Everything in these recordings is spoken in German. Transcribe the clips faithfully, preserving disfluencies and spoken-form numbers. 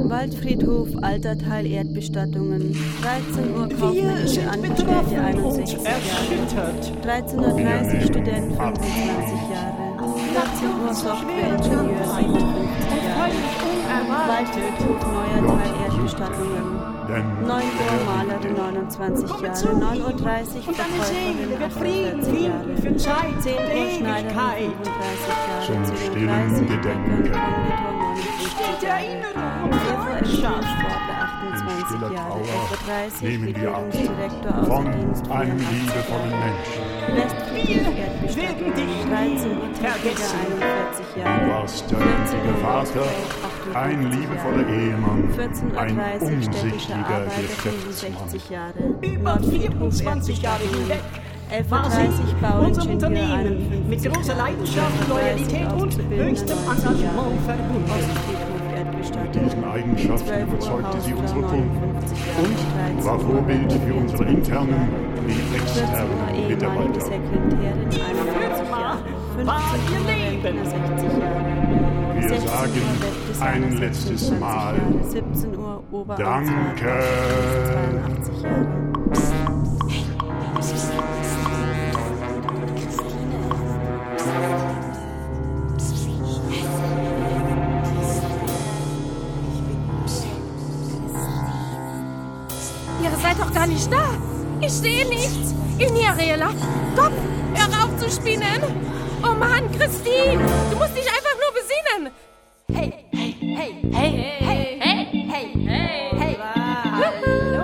Waldfriedhof, alter Teil Erdbestattungen. dreizehn Uhr kaufmännische Angestellte, einundsechzig Jahre. dreizehn Uhr dreißig Student, fünfundzwanzig Jahre. vierzehn Uhr Softwareingenieur, siebenundfünfzig Jahre. Waldfriedhof, neuer Teil Erdbestattungen. neun Uhr Malerin, neunundzwanzig Jahre. neun Uhr dreißig Verkäuferin, achtundvierzig Jahre. zehn Uhr Schneiderin, fünfunddreißig Jahre. Zum stillen Gedenken steht die Erinnerung an Sportler, achtundzwanzig Jahre. etwa dreißig nehmen wir ab Bildungsdirektor von Außendienst, einem liebevollen Menschen. Westfriedhof, Erdbestattung, dreizehn Uhr Techniker, einundvierzig Du Jahre. warst der gütige Vater, ein liebevoller Ehemann, vierzehn Uhr ein dreißig städtischer umsichtiger Arbeiter, Geschäftsmann. fünfundsechzig Jahre. Über vierundzwanzig Jahre hinweg elf Uhr war dreißig sie Bauingenieur, unserem Unternehmen mit großer Leidenschaft, Loyalität und höchstem Engagement verbunden. Mit diesen Eigenschaften überzeugte sie unsere Kunden und war Vorbild für unsere internen wie externen Mitarbeiter. Sekretärin, einundvierzig Jahre. War ihr Leben. sechzig Jahre. Wir sagen ein letztes Mal siebzehn Uhr Oberamtsrat, Danke. zweiundachtzig Jahre. Ihr seid doch gar nicht da. Ich sehe nichts. Iniarela, Kopf, hör auf zu spinnen. Oh Mann, Christine, du musst dich einfach nur besinnen. Hey, hey, hey, hey, hey, hey, hey, hey, hey. Hallo.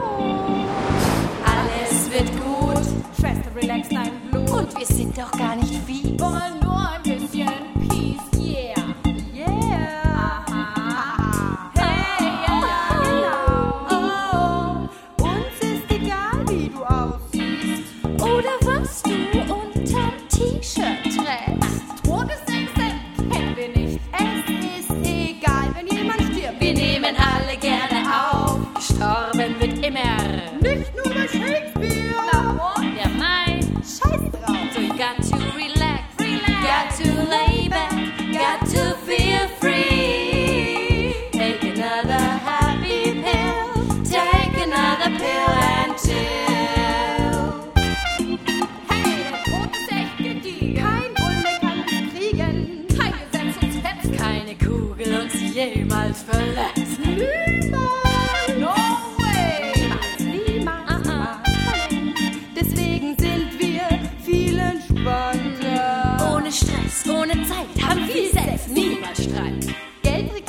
Alles wird gut. Schwester, relax dein Blut. Und wir sind doch gar nicht fies. Wollen nur ein bisschen Peace, yeah. Yeah. Aha. Hey, ja, genau. Oh, uns ist egal, wie du aussiehst. Oder was du unterm T-Shirt trägst. Todesexzent kennen wir nicht. Es ist egal, wenn jemand stirbt. Wir nehmen alle gerne auf. Gestorben wird immer. Nicht nur bei Shakespeare. Der Mai. Scheiß drauf. So you got to relax, got to lay back, got to feel free. Take another happy pill, take another pill and chill. Hey, der Tod ist echt gediegen. Kein Bulle kann uns kriegen. Kein Gesetz uns fetzt. Keine Kugel uns jemals verletzt. Niemals. No way. Niemals, niemals. Deswegen sind wir viel entspannter. Ohne Stress, ohne Zeit, haben viel Sex, niemals Streit. Geld